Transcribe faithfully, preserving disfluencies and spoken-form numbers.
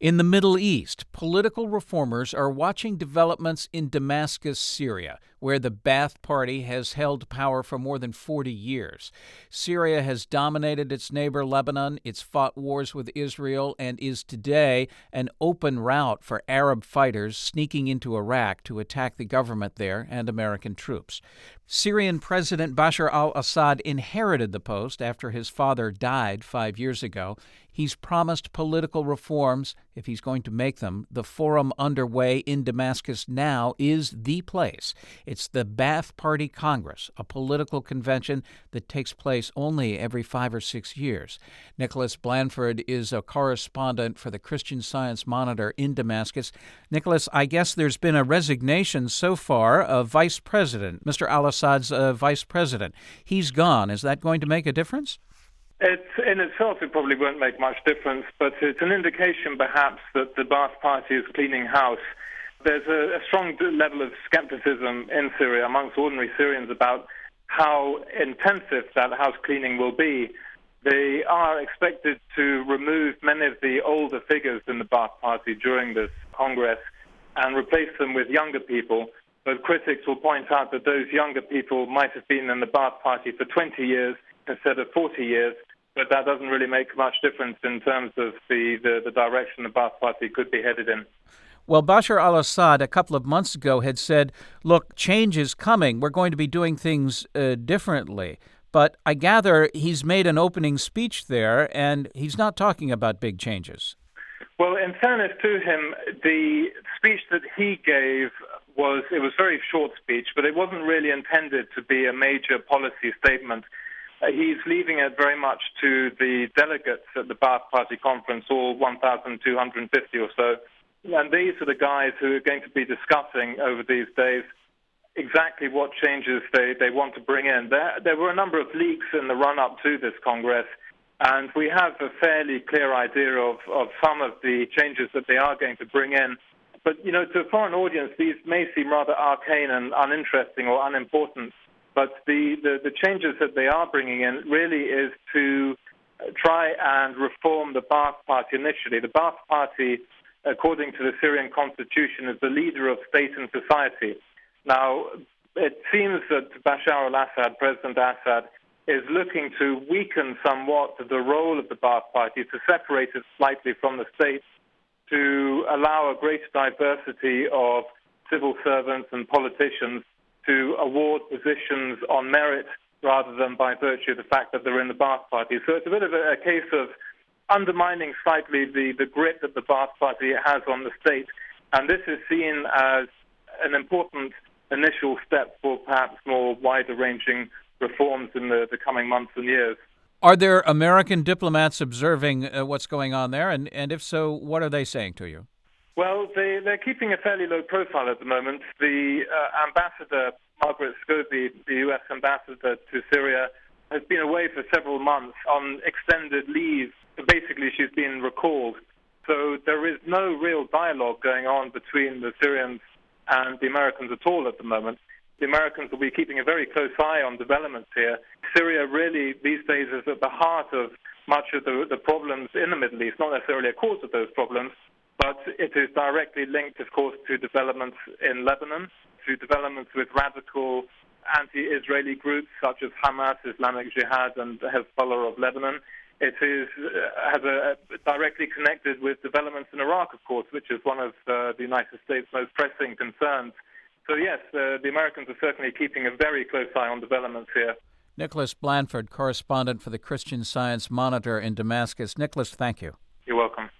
In the Middle East, political reformers are watching developments in Damascus, Syria, where the Ba'ath Party has held power for more than forty years. Syria has dominated its neighbor Lebanon, it's fought wars with Israel, and is today an open route for Arab fighters sneaking into Iraq to attack the government there and American troops. Syrian President Bashar al-Assad inherited the post after his father died five years ago. He's promised political reforms if he's going to make them. The forum underway in Damascus now is the place. It's the Ba'ath Party Congress, a political convention that takes place only every five or six years. Nicholas Blanford is a correspondent for the Christian Science Monitor in Damascus. Nicholas, I guess there's been a resignation so far of Vice President, Mister al-Assad's uh, Vice President. He's gone. Is that going to make a difference? It's, in itself, it probably won't make much difference, but it's an indication perhaps that the Ba'ath Party is cleaning house. There's a, a strong level of skepticism in Syria amongst ordinary Syrians about how intensive that house cleaning will be. They are expected to remove many of the older figures in the Ba'ath Party during this Congress and replace them with younger people. But critics will point out that those younger people might have been in the Ba'ath Party for twenty years instead of forty years, but that doesn't really make much difference in terms of the, the, the direction the Ba'ath Party could be headed in. Well, Bashar al-Assad a couple of months ago had said, look, change is coming. We're going to be doing things uh, differently. But I gather he's made an opening speech there, and he's not talking about big changes. Well, in fairness to him, the speech that he gave was, it was a very short speech, but it wasn't really intended to be a major policy statement. Uh, he's leaving it very much to the delegates at the Ba'ath Party conference, all one thousand two hundred fifty or so. And these are the guys who are going to be discussing over these days exactly what changes they, they want to bring in. There, there were a number of leaks in the run-up to this Congress, and we have a fairly clear idea of, of some of the changes that they are going to bring in. But, you know, to a foreign audience, these may seem rather arcane and uninteresting or unimportant. But the, the, the changes that they are bringing in really is to try and reform the Ba'ath Party initially. The Ba'ath Party, according to the Syrian constitution, is the leader of state and society. Now, it seems that Bashar al-Assad, President Assad, is looking to weaken somewhat the role of the Ba'ath Party, to separate it slightly from the state, to allow a greater diversity of civil servants and politicians to award positions on merit rather than by virtue of the fact that they're in the Ba'ath Party. So it's a bit of a, a case of undermining slightly the, the grip that the Ba'ath Party has on the state. And this is seen as an important initial step for perhaps more wider-ranging reforms in the, the coming months and years. Are there American diplomats observing uh, what's going on there? And, and if so, what are they saying to you? Well, they, they're keeping a fairly low profile at the moment. The uh, ambassador, Margaret Scobie, the U S ambassador to Syria, has been away for several months on extended leave. Basically, she's been recalled. So there is no real dialogue going on between the Syrians and the Americans at all at the moment. The Americans will be keeping a very close eye on developments here. Syria really, these days, is at the heart of much of the, the problems in the Middle East, not necessarily a cause of those problems, but it is directly linked, of course, to developments in Lebanon, to developments with radical anti-Israeli groups such as Hamas, Islamic Jihad, and Hezbollah of Lebanon. It is uh, has a, a directly connected with developments in Iraq, of course, which is one of uh, the United States' most pressing concerns. So, yes, uh, the Americans are certainly keeping a very close eye on developments here. Nicholas Blanford, correspondent for the Christian Science Monitor in Damascus. Nicholas, thank you. You're welcome.